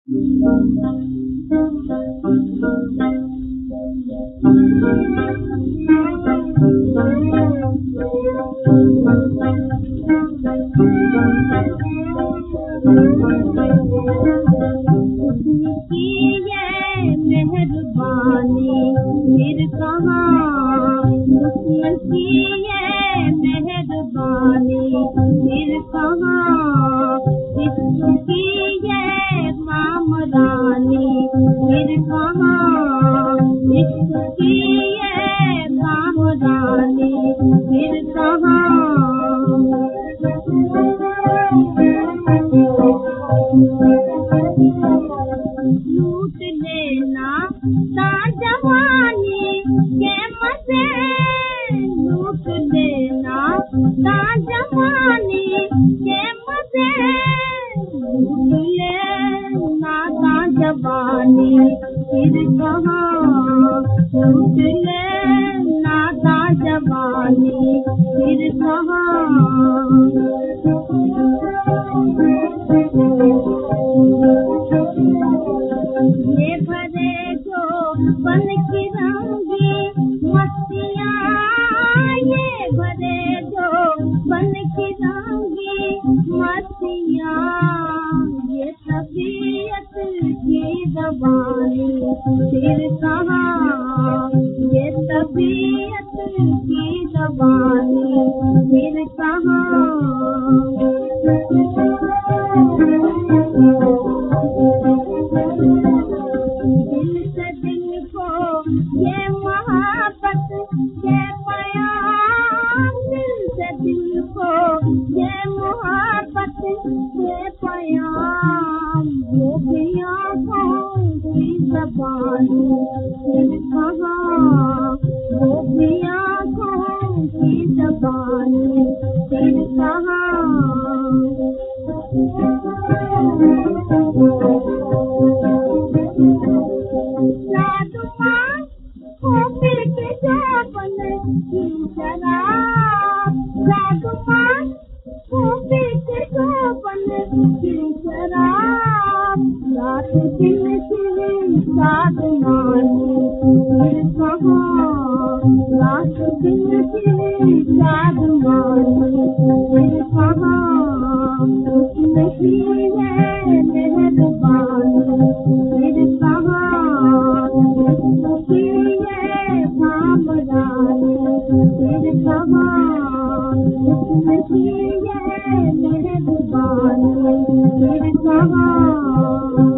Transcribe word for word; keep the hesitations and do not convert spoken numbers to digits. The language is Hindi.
मेहरबानी फिर कहाँ दुश्मन की ये मेहरबानी फिर कहाँ इसकी ये कामरानी फिर कहाँ इसकी ये कामरानी फिर कहाँ लूट लेना जवानी के मजे लूट लेना जवानी के मजे लूट लेना जवानी फिर कहाँ लूट लेना जवानी फिर कहाँ ये भरे जो बन की रंगी मस्तियाँ ये भरे जो बन की रंगी मस्तियाँ ये तबीयत की दबानी फिर कहाँ ये तबीयत की दबानी फिर कहाँ ये मोहब्बत ये प्यार दिल से दिल को ये मोहब्बत ये प्यार वो भी आँखों की ज़बानी फिर कहाँ वो भी आँखों की ज़बानी फिर कहाँ फिर के जापन की शराब जागमान वो फिर के जापन की शराब रात दिन की साधमानी फिर कहाँ रात दिन की साधमानी फिर कहाँ उसमें की है मेहरबानी फिर कहाँ उसकी फिर कहाँ उसमें की ये मेहरबानी फिर कहाँ